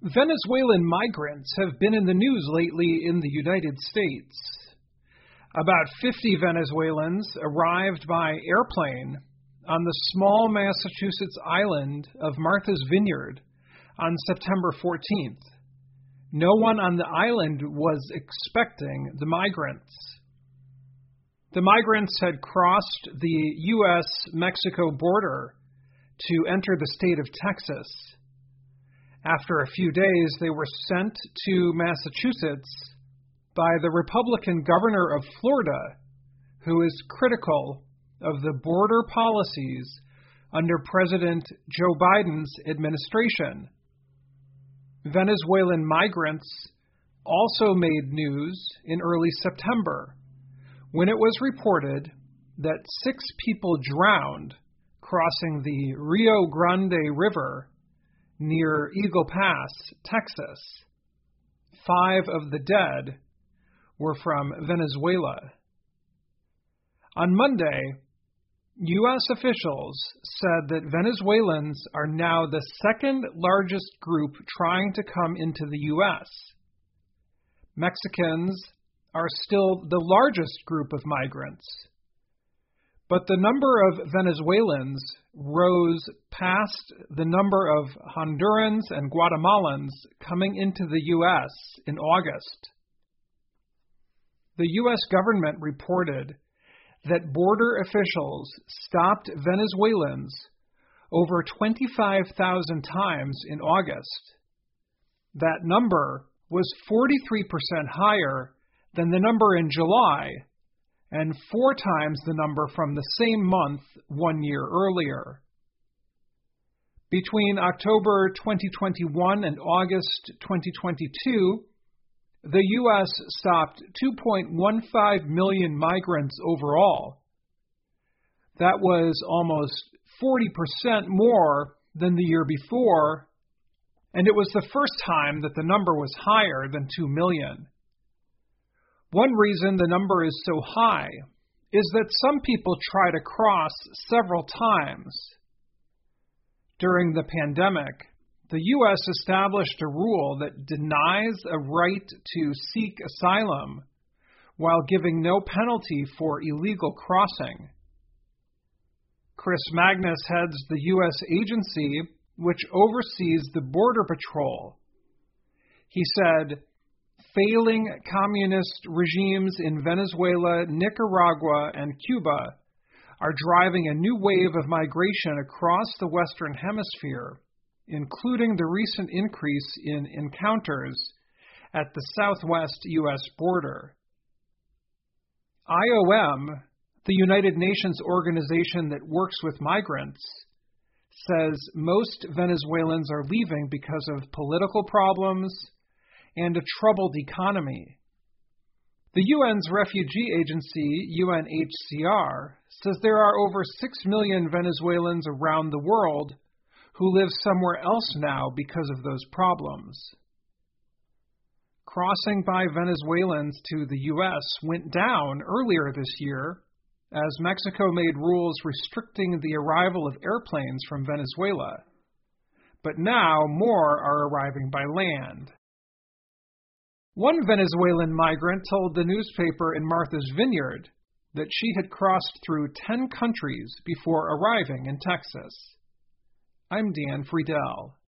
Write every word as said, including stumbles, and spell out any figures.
Venezuelan migrants have been in the news lately in the United States. About fifty Venezuelans arrived by airplane on the small Massachusetts island of Martha's Vineyard on September fourteenth. No one on the island was expecting the migrants. The migrants had crossed the U S Mexico border to enter the state of Texas. After a few days, they were sent to Massachusetts by the Republican governor of Florida, who is critical of the border policies under President Joe Biden's administration. Venezuelan migrants also made news in early September when it was reported that six people drowned crossing the Rio Grande River near Eagle Pass, Texas. Five of the dead were from Venezuela. On Monday, U S officials said that Venezuelans are now the second largest group trying to come into the U S. Mexicans are still the largest group of migrants, but the number of Venezuelans rose past the number of Hondurans and Guatemalans coming into the U S in August. The U S government reported that border officials stopped Venezuelans over twenty-five thousand times in August. That number was forty-three percent higher than the number in July, and four times the number from the same month one year earlier. Between October twenty twenty-one and August twenty twenty-two, the U S stopped two point one five million migrants overall. That was almost forty percent more than the year before, and it was the first time that the number was higher than two million. One reason the number is so high is that some people try to cross several times. During the pandemic, the U S established a rule that denies a right to seek asylum while giving no penalty for illegal crossing. Chris Magnus heads the U S agency which oversees the Border Patrol. He said, "Failing communist regimes in Venezuela, Nicaragua, and Cuba are driving a new wave of migration across the Western Hemisphere, including the recent increase in encounters at the southwest U S border." I O M, the United Nations organization that works with migrants, says most Venezuelans are leaving because of political problems and a troubled economy. The U N's refugee agency, U N H C R, says there are over six million Venezuelans around the world who live somewhere else now because of those problems. Crossing by Venezuelans to the U S went down earlier this year as Mexico made rules restricting the arrival of airplanes from Venezuela. But now more are arriving by land. One Venezuelan migrant told the newspaper in Martha's Vineyard that she had crossed through ten countries before arriving in Texas. I'm Dan Friedel.